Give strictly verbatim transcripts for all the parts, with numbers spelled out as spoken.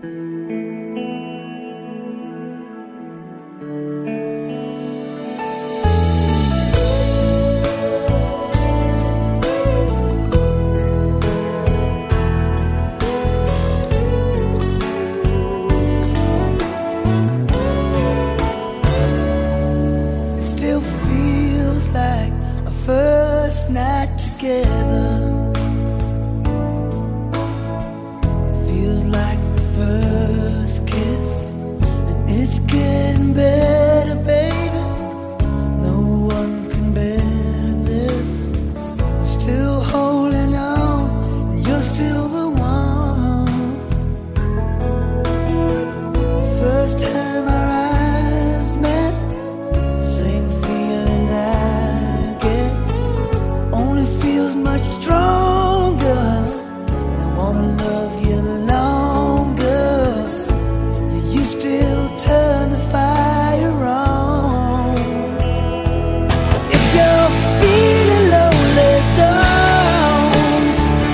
First night together feels like the first kiss, and it's getting better, baby. No one can better this. I'm still holding on, and you're still the one. The first time our eyes met, same feeling I get. Only feels much stronger, and I wanna love you longer. You still turn the fire on. So if you're feeling lonely, don't.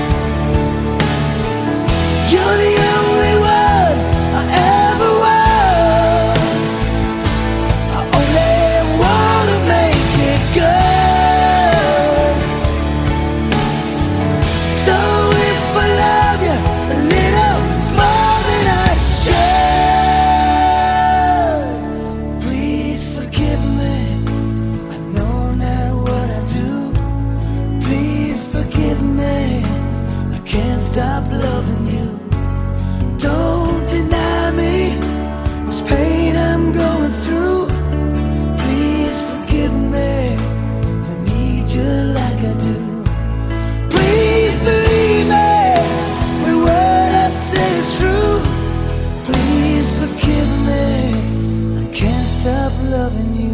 You're the only one I ever was. I only wanna make it good. So if I love you a little more than I should, please forgive me. I know now what I do. Please forgive me. I can't stop loving you. Don't deny me this pain I'm going through. Please forgive me. I need you like I do. Please believe me when what I say is true. Please forgive me. I can't stop loving you.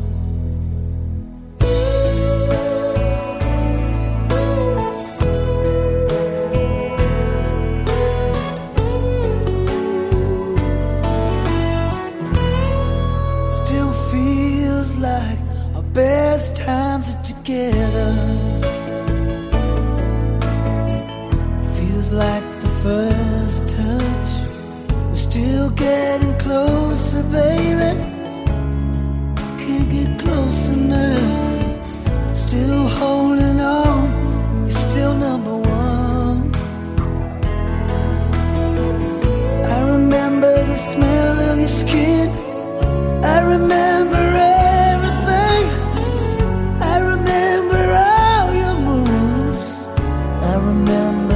Still feels like our best times are together. Feels like the first touch. We're still getting closer, baby. Can't get close enough. Still holding on. You're still number one. I remember the smell of your skin. I remember everything. I remember all your moves. I remember